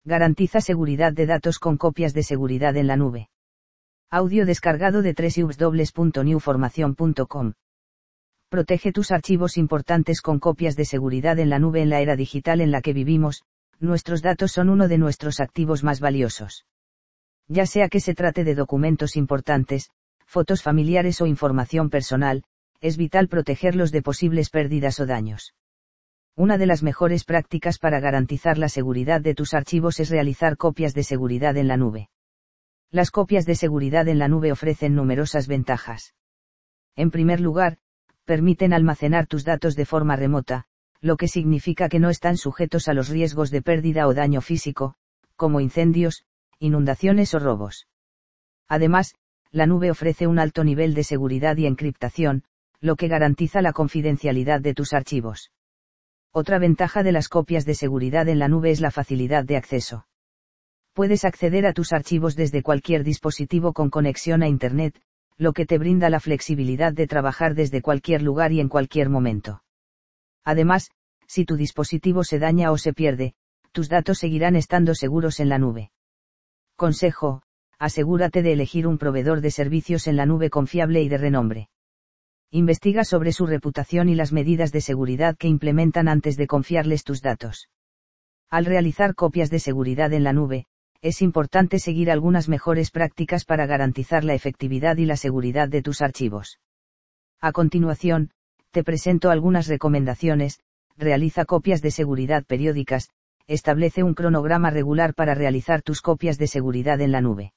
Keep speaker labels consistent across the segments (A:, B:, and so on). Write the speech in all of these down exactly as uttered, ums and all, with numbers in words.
A: Garantiza seguridad de datos con copias de seguridad en la nube. Audio descargado de doble u doble u doble u punto new formación punto com. Protege tus archivos importantes con copias de seguridad en la nube. En la era digital en la que vivimos, nuestros datos son uno de nuestros activos más valiosos. Ya sea que se trate de documentos importantes, fotos familiares o información personal, es vital protegerlos de posibles pérdidas o daños. Una de las mejores prácticas para garantizar la seguridad de tus archivos es realizar copias de seguridad en la nube. Las copias de seguridad en la nube ofrecen numerosas ventajas. En primer lugar, permiten almacenar tus datos de forma remota, lo que significa que no están sujetos a los riesgos de pérdida o daño físico, como incendios, inundaciones o robos. Además, la nube ofrece un alto nivel de seguridad y encriptación, lo que garantiza la confidencialidad de tus archivos. Otra ventaja de las copias de seguridad en la nube es la facilidad de acceso. Puedes acceder a tus archivos desde cualquier dispositivo con conexión a Internet, lo que te brinda la flexibilidad de trabajar desde cualquier lugar y en cualquier momento. Además, si tu dispositivo se daña o se pierde, tus datos seguirán estando seguros en la nube. Consejo: asegúrate de elegir un proveedor de servicios en la nube confiable y de renombre. Investiga sobre su reputación y las medidas de seguridad que implementan antes de confiarles tus datos. Al realizar copias de seguridad en la nube, es importante seguir algunas mejores prácticas para garantizar la efectividad y la seguridad de tus archivos. A continuación, te presento algunas recomendaciones. Realiza copias de seguridad periódicas. Establece un cronograma regular para realizar tus copias de seguridad en la nube.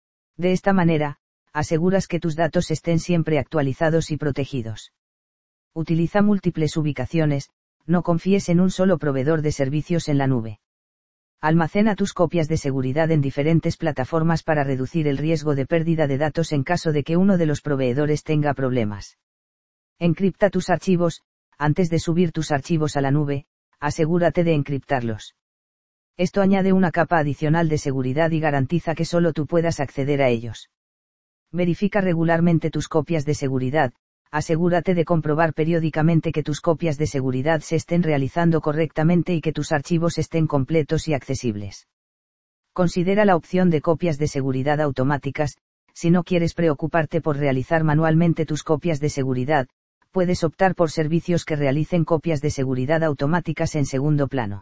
A: De esta manera, aseguras que tus datos estén siempre actualizados y protegidos. Utiliza múltiples ubicaciones. No confíes en un solo proveedor de servicios en la nube. Almacena tus copias de seguridad en diferentes plataformas para reducir el riesgo de pérdida de datos en caso de que uno de los proveedores tenga problemas. Encripta tus archivos. Antes de subir tus archivos a la nube, asegúrate de encriptarlos. Esto añade una capa adicional de seguridad y garantiza que solo tú puedas acceder a ellos. Verifica regularmente tus copias de seguridad. Asegúrate de comprobar periódicamente que tus copias de seguridad se estén realizando correctamente y que tus archivos estén completos y accesibles. Considera la opción de copias de seguridad automáticas. Si no quieres preocuparte por realizar manualmente tus copias de seguridad, puedes optar por servicios que realicen copias de seguridad automáticas en segundo plano.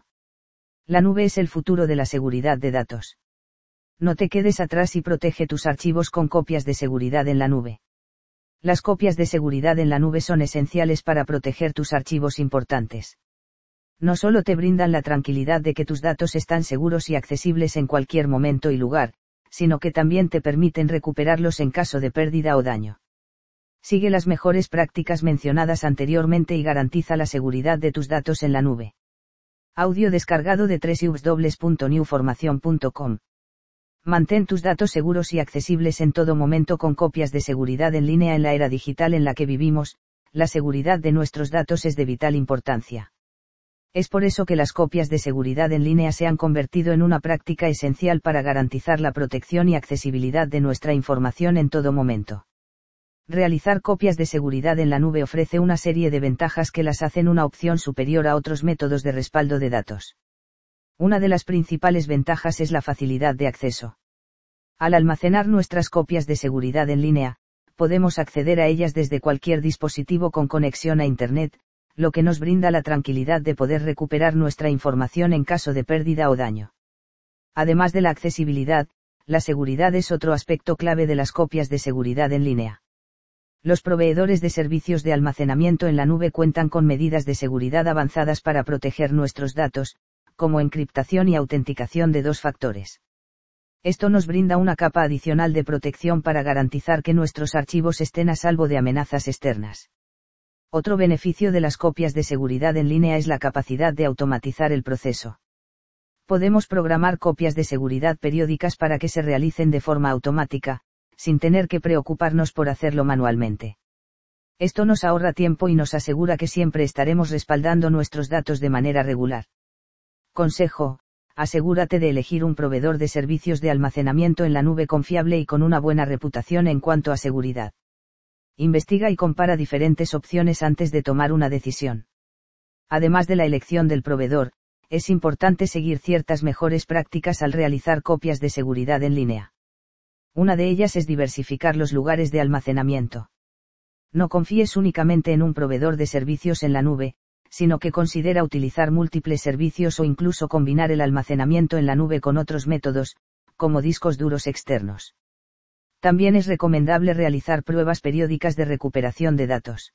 A: La nube es el futuro de la seguridad de datos. No te quedes atrás y protege tus archivos con copias de seguridad en la nube. Las copias de seguridad en la nube son esenciales para proteger tus archivos importantes. No solo te brindan la tranquilidad de que tus datos están seguros y accesibles en cualquier momento y lugar, sino que también te permiten recuperarlos en caso de pérdida o daño. Sigue las mejores prácticas mencionadas anteriormente y garantiza la seguridad de tus datos en la nube. Audio descargado de doble u doble u doble u punto new formación punto com. Mantén tus datos seguros y accesibles en todo momento con copias de seguridad en línea. En la era digital en la que vivimos, la seguridad de nuestros datos es de vital importancia. Es por eso que las copias de seguridad en línea se han convertido en una práctica esencial para garantizar la protección y accesibilidad de nuestra información en todo momento. Realizar copias de seguridad en la nube ofrece una serie de ventajas que las hacen una opción superior a otros métodos de respaldo de datos. Una de las principales ventajas es la facilidad de acceso. Al almacenar nuestras copias de seguridad en línea, podemos acceder a ellas desde cualquier dispositivo con conexión a Internet, lo que nos brinda la tranquilidad de poder recuperar nuestra información en caso de pérdida o daño. Además de la accesibilidad, la seguridad es otro aspecto clave de las copias de seguridad en línea. Los proveedores de servicios de almacenamiento en la nube cuentan con medidas de seguridad avanzadas para proteger nuestros datos, como encriptación y autenticación de dos factores. Esto nos brinda una capa adicional de protección para garantizar que nuestros archivos estén a salvo de amenazas externas. Otro beneficio de las copias de seguridad en línea es la capacidad de automatizar el proceso. Podemos programar copias de seguridad periódicas para que se realicen de forma automática, sin tener que preocuparnos por hacerlo manualmente. Esto nos ahorra tiempo y nos asegura que siempre estaremos respaldando nuestros datos de manera regular. Consejo: asegúrate de elegir un proveedor de servicios de almacenamiento en la nube confiable y con una buena reputación en cuanto a seguridad. Investiga y compara diferentes opciones antes de tomar una decisión. Además de la elección del proveedor, es importante seguir ciertas mejores prácticas al realizar copias de seguridad en línea. Una de ellas es diversificar los lugares de almacenamiento. No confíes únicamente en un proveedor de servicios en la nube, sino que considera utilizar múltiples servicios o incluso combinar el almacenamiento en la nube con otros métodos, como discos duros externos. También es recomendable realizar pruebas periódicas de recuperación de datos.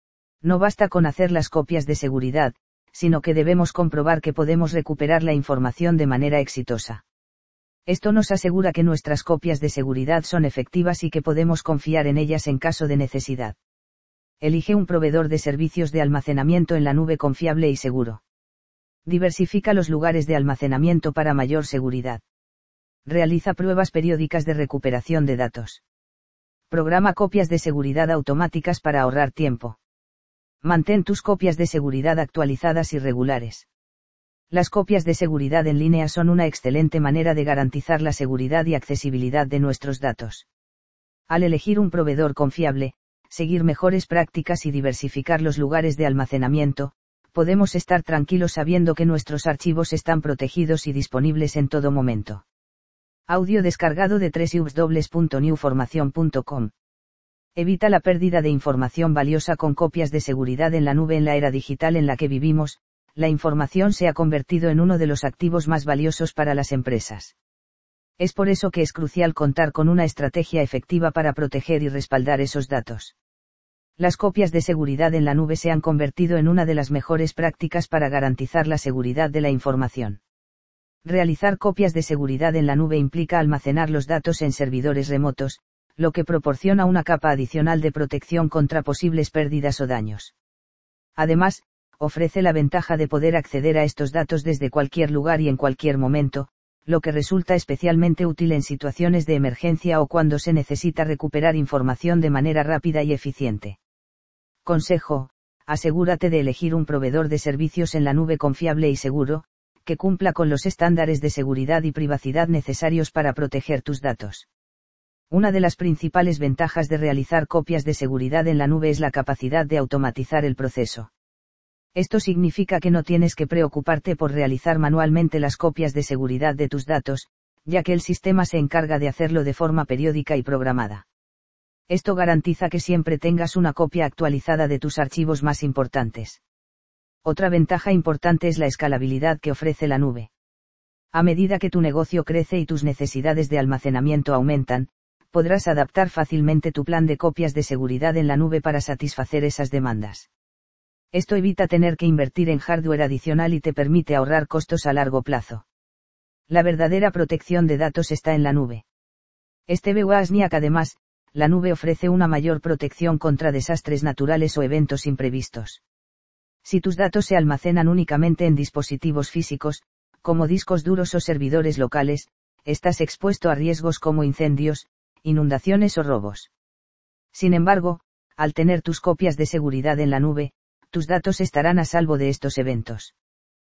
A: No basta con hacer las copias de seguridad, sino que debemos comprobar que podemos recuperar la información de manera exitosa. Esto nos asegura que nuestras copias de seguridad son efectivas y que podemos confiar en ellas en caso de necesidad. Elige un proveedor de servicios de almacenamiento en la nube confiable y seguro. Diversifica los lugares de almacenamiento para mayor seguridad. Realiza pruebas periódicas de recuperación de datos. Programa copias de seguridad automáticas para ahorrar tiempo. Mantén tus copias de seguridad actualizadas y regulares. Las copias de seguridad en línea son una excelente manera de garantizar la seguridad y accesibilidad de nuestros datos. Al elegir un proveedor confiable, seguir mejores prácticas y diversificar los lugares de almacenamiento, podemos estar tranquilos sabiendo que nuestros archivos están protegidos y disponibles en todo momento. Audio descargado de doble u doble u doble u punto new formación punto com. Evita la pérdida de información valiosa con copias de seguridad en la nube. En la era digital en la que vivimos, la información se ha convertido en uno de los activos más valiosos para las empresas. Es por eso que es crucial contar con una estrategia efectiva para proteger y respaldar esos datos. Las copias de seguridad en la nube se han convertido en una de las mejores prácticas para garantizar la seguridad de la información. Realizar copias de seguridad en la nube implica almacenar los datos en servidores remotos, lo que proporciona una capa adicional de protección contra posibles pérdidas o daños. Además, ofrece la ventaja de poder acceder a estos datos desde cualquier lugar y en cualquier momento, lo que resulta especialmente útil en situaciones de emergencia o cuando se necesita recuperar información de manera rápida y eficiente. Consejo: asegúrate de elegir un proveedor de servicios en la nube confiable y seguro, que cumpla con los estándares de seguridad y privacidad necesarios para proteger tus datos. Una de las principales ventajas de realizar copias de seguridad en la nube es la capacidad de automatizar el proceso. Esto significa que no tienes que preocuparte por realizar manualmente las copias de seguridad de tus datos, ya que el sistema se encarga de hacerlo de forma periódica y programada. Esto garantiza que siempre tengas una copia actualizada de tus archivos más importantes. Otra ventaja importante es la escalabilidad que ofrece la nube. A medida que tu negocio crece y tus necesidades de almacenamiento aumentan, podrás adaptar fácilmente tu plan de copias de seguridad en la nube para satisfacer esas demandas. Esto evita tener que invertir en hardware adicional y te permite ahorrar costos a largo plazo. La verdadera protección de datos está en la nube. Steve Wozniak. Además, la nube ofrece una mayor protección contra desastres naturales o eventos imprevistos. Si tus datos se almacenan únicamente en dispositivos físicos, como discos duros o servidores locales, estás expuesto a riesgos como incendios, inundaciones o robos. Sin embargo, al tener tus copias de seguridad en la nube, tus datos estarán a salvo de estos eventos.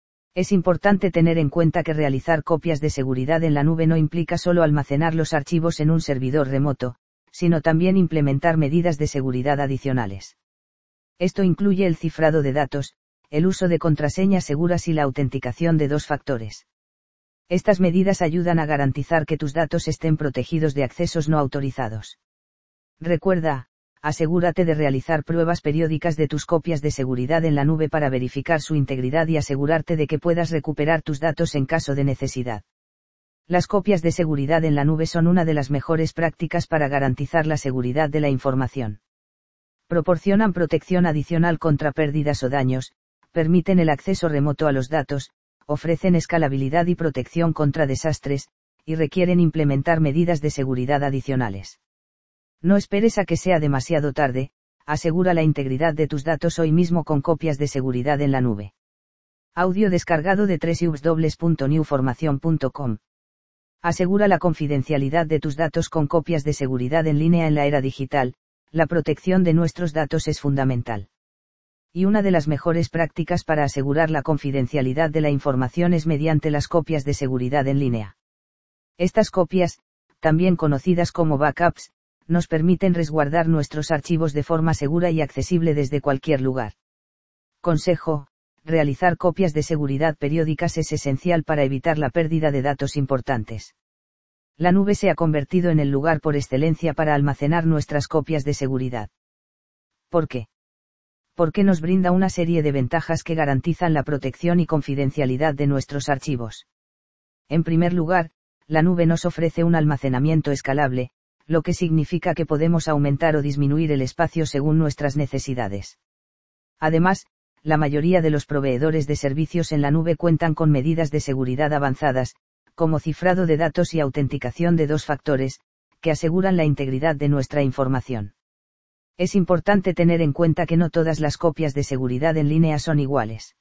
A: Es importante tener en cuenta que realizar copias de seguridad en la nube no implica solo almacenar los archivos en un servidor remoto, sino también implementar medidas de seguridad adicionales. Esto incluye el cifrado de datos, el uso de contraseñas seguras y la autenticación de dos factores. Estas medidas ayudan a garantizar que tus datos estén protegidos de accesos no autorizados. Recuerda, asegúrate de realizar pruebas periódicas de tus copias de seguridad en la nube para verificar su integridad y asegurarte de que puedas recuperar tus datos en caso de necesidad. Las copias de seguridad en la nube son una de las mejores prácticas para garantizar la seguridad de la información. Proporcionan protección adicional contra pérdidas o daños, permiten el acceso remoto a los datos, ofrecen escalabilidad y protección contra desastres, y requieren implementar medidas de seguridad adicionales. No esperes a que sea demasiado tarde, asegura la integridad de tus datos hoy mismo con copias de seguridad en la nube. Audio descargado de doble u doble u doble u punto new formación punto com. Asegura la confidencialidad de tus datos con copias de seguridad en línea. En la era digital, la protección de nuestros datos es fundamental. Y una de las mejores prácticas para asegurar la confidencialidad de la información es mediante las copias de seguridad en línea. Estas copias, también conocidas como backups, nos permiten resguardar nuestros archivos de forma segura y accesible desde cualquier lugar. Consejo: realizar copias de seguridad periódicas es esencial para evitar la pérdida de datos importantes. La nube se ha convertido en el lugar por excelencia para almacenar nuestras copias de seguridad. ¿Por qué? Porque nos brinda una serie de ventajas que garantizan la protección y confidencialidad de nuestros archivos. En primer lugar, la nube nos ofrece un almacenamiento escalable, lo que significa que podemos aumentar o disminuir el espacio según nuestras necesidades. Además, la mayoría de los proveedores de servicios en la nube cuentan con medidas de seguridad avanzadas, como cifrado de datos y autenticación de dos factores, que aseguran la integridad de nuestra información. Es importante tener en cuenta que no todas las copias de seguridad en línea son iguales.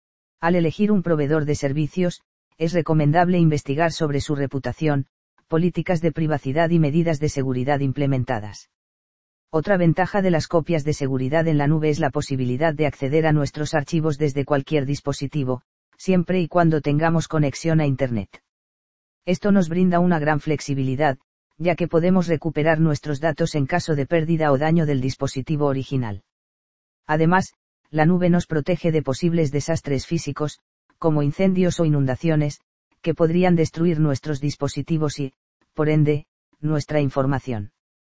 A: Al elegir un proveedor de servicios, es recomendable investigar sobre su reputación, políticas de privacidad y medidas de seguridad implementadas. Otra ventaja de las copias de seguridad en la nube es la posibilidad de acceder a nuestros archivos desde cualquier dispositivo, siempre y cuando tengamos conexión a Internet. Esto nos brinda una gran flexibilidad, ya que podemos recuperar nuestros datos en caso de pérdida o daño del dispositivo original. Además, la nube nos protege de posibles desastres físicos, como incendios o inundaciones, que podrían destruir nuestros dispositivos y, por ende, nuestra información.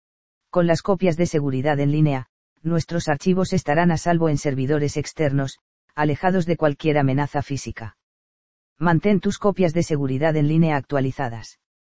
A: Con las copias de seguridad en línea, nuestros archivos estarán a salvo en servidores externos, alejados de cualquier amenaza física. Mantén tus copias de seguridad en línea actualizadas.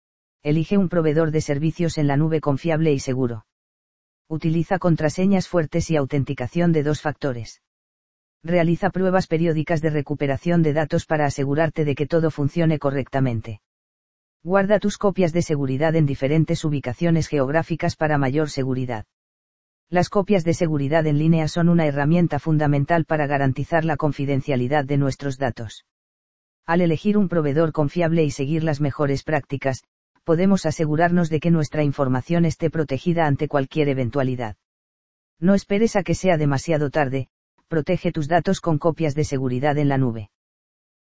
A: Elige un proveedor de servicios en la nube confiable y seguro. Utiliza contraseñas fuertes y autenticación de dos factores. Realiza pruebas periódicas de recuperación de datos para asegurarte de que todo funcione correctamente. Guarda tus copias de seguridad en diferentes ubicaciones geográficas para mayor seguridad. Las copias de seguridad en línea son una herramienta fundamental para garantizar la confidencialidad de nuestros datos. Al elegir un proveedor confiable y seguir las mejores prácticas, podemos asegurarnos de que nuestra información esté protegida ante cualquier eventualidad. No esperes a que sea demasiado tarde, protege tus datos con copias de seguridad en la nube.